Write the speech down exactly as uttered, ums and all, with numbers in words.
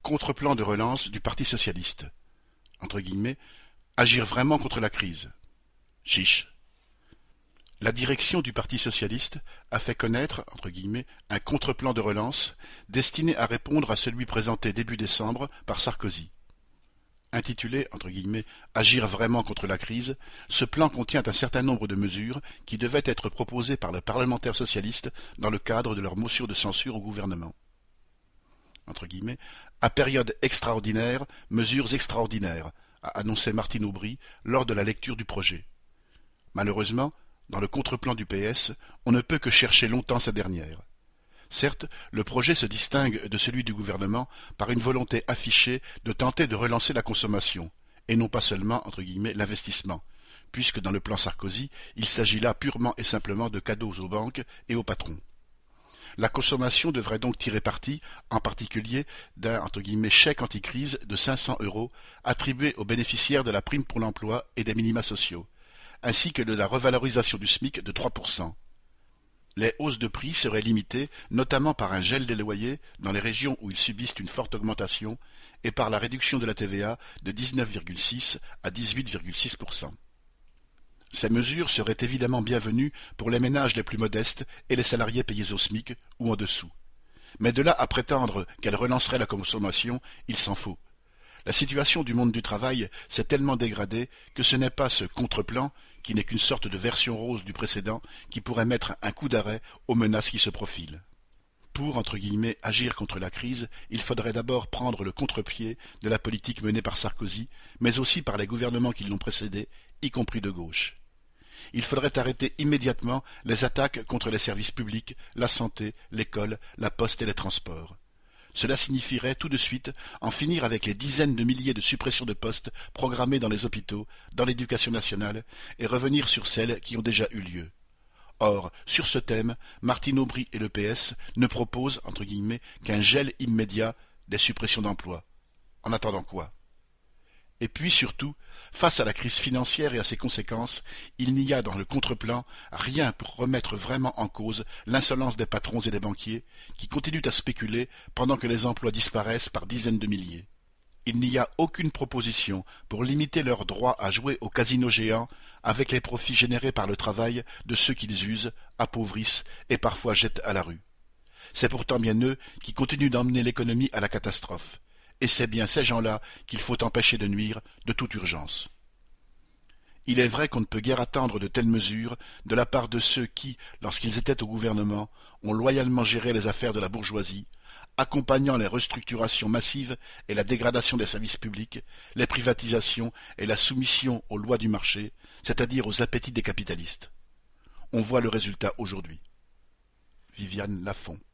contre-plan de relance du Parti socialiste. Entre guillemets, agir vraiment contre la crise. Chiche. La direction du Parti socialiste a fait connaître, entre guillemets, un contre-plan de relance destiné à répondre à celui présenté début décembre par Sarkozy. Intitulé, entre guillemets, Agir vraiment contre la crise, ce plan contient un certain nombre de mesures qui devaient être proposées par les parlementaires socialistes dans le cadre de leur motion de censure au gouvernement. Entre guillemets, à période extraordinaire, mesures extraordinaires, a annoncé Martine Aubry lors de la lecture du projet. Malheureusement, dans le contre-plan du P S, on ne peut que chercher longtemps cette dernière. Certes, le projet se distingue de celui du gouvernement par une volonté affichée de tenter de relancer la consommation, et non pas seulement, entre guillemets, l'investissement, puisque dans le plan Sarkozy, il s'agit là purement et simplement de cadeaux aux banques et aux patrons. La consommation devrait donc tirer parti, en particulier, d'un, entre guillemets, chèque anticrise de cinq cents euros attribué aux bénéficiaires de la prime pour l'emploi et des minima sociaux, ainsi que de la revalorisation du SMIC de trois pour cent. Les hausses de prix seraient limitées notamment par un gel des loyers dans les régions où ils subissent une forte augmentation et par la réduction de la T V A de dix-neuf virgule six à dix-huit virgule six pour cent. Ces mesures seraient évidemment bienvenues pour les ménages les plus modestes et les salariés payés au SMIC ou en dessous. Mais de là à prétendre qu'elles relanceraient la consommation, il s'en faut. La situation du monde du travail s'est tellement dégradée que ce n'est pas ce contre-plan, qui n'est qu'une sorte de version rose du précédent, qui pourrait mettre un coup d'arrêt aux menaces qui se profilent. Pour, entre guillemets, agir contre la crise, il faudrait d'abord prendre le contre-pied de la politique menée par Sarkozy, mais aussi par les gouvernements qui l'ont précédé, y compris de gauche. Il faudrait arrêter immédiatement les attaques contre les services publics, la santé, l'école, la poste et les transports. Cela signifierait tout de suite en finir avec les dizaines de milliers de suppressions de postes programmées dans les hôpitaux, dans l'éducation nationale, et revenir sur celles qui ont déjà eu lieu. Or, sur ce thème, Martine Aubry et le P S ne proposent, entre guillemets, qu'un gel immédiat des suppressions d'emplois. En attendant quoi? Et puis surtout, face à la crise financière et à ses conséquences, il n'y a dans le contre-plan rien pour remettre vraiment en cause l'insolence des patrons et des banquiers qui continuent à spéculer pendant que les emplois disparaissent par dizaines de milliers. Il n'y a aucune proposition pour limiter leur droit à jouer au casino géant avec les profits générés par le travail de ceux qu'ils usent, appauvrissent et parfois jettent à la rue. C'est pourtant bien eux qui continuent d'emmener l'économie à la catastrophe. Et c'est bien ces gens-là qu'il faut empêcher de nuire de toute urgence. Il est vrai qu'on ne peut guère attendre de telles mesures de la part de ceux qui, lorsqu'ils étaient au gouvernement, ont loyalement géré les affaires de la bourgeoisie, accompagnant les restructurations massives et la dégradation des services publics, les privatisations et la soumission aux lois du marché, c'est-à-dire aux appétits des capitalistes. On voit le résultat aujourd'hui. Viviane Lafont.